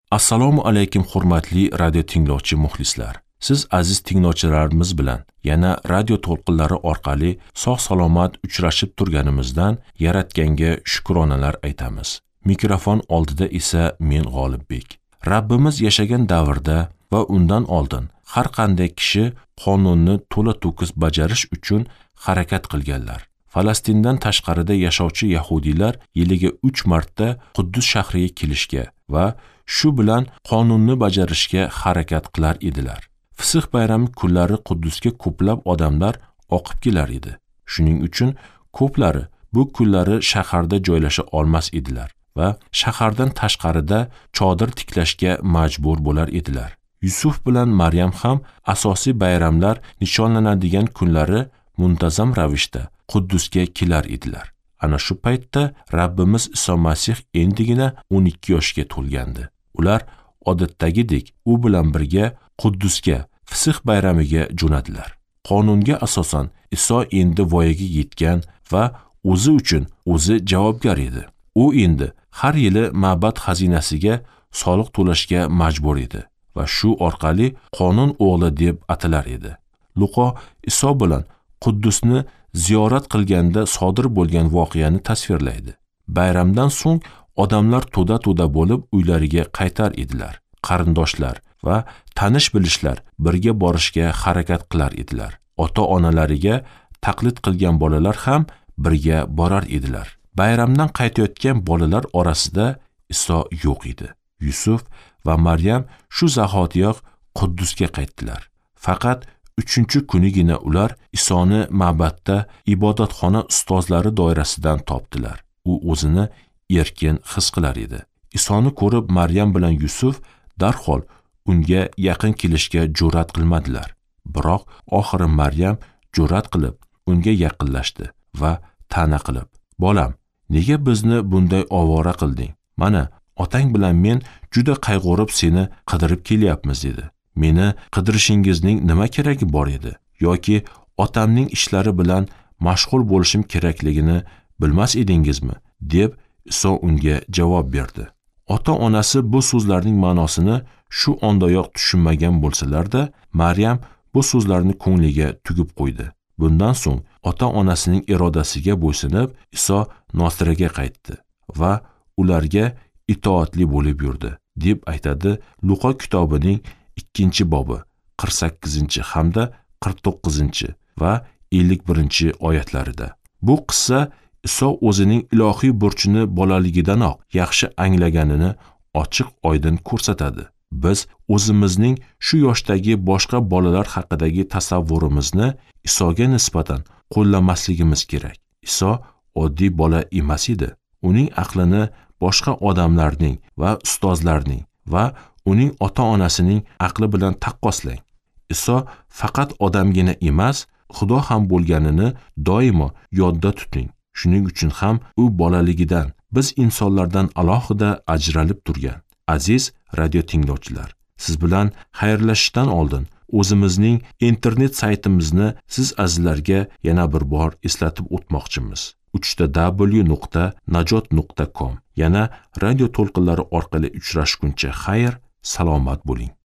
Assalomu alaykum hurmatli radio tinglovchi muxlislar. Siz aziz tinglovchilarimiz bilan yana radio to'lqinlari orqali sog'-salomat uchrashib turganimizdan Yaratganga shukronalar aytamiz. Mikrofon oldida esa men G'olibbek. Rabbimiz yashagan davrda va undan oldin har qanday kishi qonunni to'la-to'kis bajarish uchun harakat qilganlar. Falastindan tashqarida yashovchi yahudiylar yiliga 3 marta Quddus shahriga kelishga va shu bilan qonunni bajarishga harakat qilar edilar. Fisq bayrami kunlari Quddusga ko'plab odamlar oqib kelar edi. Shuning uchun ko'plari bu kunlari shaharda joylasha olmas edilar va shahardan tashqarida chodir tiklashga majbur bo'lar edilar. Yusuf bilan Maryam ham asosiy bayramlar nishonlanadigan kunlari muntazam ravishda Quddusga kelar edilar. Ana shu paytda Rabbimiz Iso Masih endigina 12 yoshga to'lgandi. Ular odatdagidek u bilan birga Quddusga Fisq bayramiga jo'nadilar. Qonunga asosan Iso endi voyaga yetgan va o'zi uchun o'zi javobgar edi. U endi har yili ma'bad xazinasiga soliq to'lashga majbur edi va shu orqali qonun o'g'li deb atalar edi. Luqo Iso bilan Quddusni ziyorat qilganda sodir bo'lgan voqeani tasvirlaydi. Bayramdan so'ng odamlar to'da bo'lib uylariga qaytar edilar. Qarindoshlar va tanish-bilishlar birga borishga harakat qilar edilar. Ota-onalariga taqlid qilgan bolalar ham birga borar edilar. Bayramdan qaytayotgan bolalar orasida Iso yo'q edi. Yusuf va Maryam shu zahotiyoq Quddusga qaytdilar. Faqat 3-kunigina ular Isoni ma'batda ibodatxona ustozlari doirasidan topdilar. U o'zini erkin his qilar edi. Isoni ko'rib Maryam bilan Yusuf darhol unga yaqin kelishga jur'at qilmadilar. Biroq oxiri Maryam jur'at qilib unga yaqinlashdi va ta'na qilib: "Bolam, nega bizni bunday ovora qilding? Mana, otang bilan men juda qayg'urib seni qidirib kelyapmiz" dedi. "Meni qidirishingizning nima keragi bor edi? Yoki otamning ishlari bilan mashg'ul bo'lishim kerakligini bilmas edingizmi?" deb Iso unga javob berdi. Ota-onasi bu so'zlarning ma'nosini shu ondayoq tushunmagan bo'lsalar-da, Maryam bu so'zlarni ko'ngliga tugib qo'ydi. Bundan so'ng ota-onasining irodasiga bo'ysunib, Iso Nosiraga qaytdi va ularga itoatli bo'lib yurdi, deb aytadi Luqo kitobining 2-bobi 48 hamda 49 va 51 oyatlarida. Bu qissa Iso o'zining ilohiy burchini bolaligidanoq yaxshi anglaganini ochiq-oydin ko'rsatadi. Biz o'zimizning shu yoshdagi boshqa bolalar haqidagi tasavvurimizni Isoga nisbatan qo'llamasligimiz kerak. Iso oddiy bola emas edi. Uning aqlini boshqa odamlarning va ustozlarning va uning ota-onasining aqli bilan taqqoslang. Iso faqat odamgina emas, Xudo ham bo'lganini doimo yodda tuting. Shuning uchun ham u bolaligidan biz insonlardan alohida ajralib turgan. Aziz radio tinglovchilar, siz bilan xayrlashishdan oldin o'zimizning internet saytimizni siz azizlarga yana bir bor eslatib o'tmoqchimiz. www.najot.com. Yana radio to'lqinlari orqali uchrashguncha xayr, salomat bo'ling.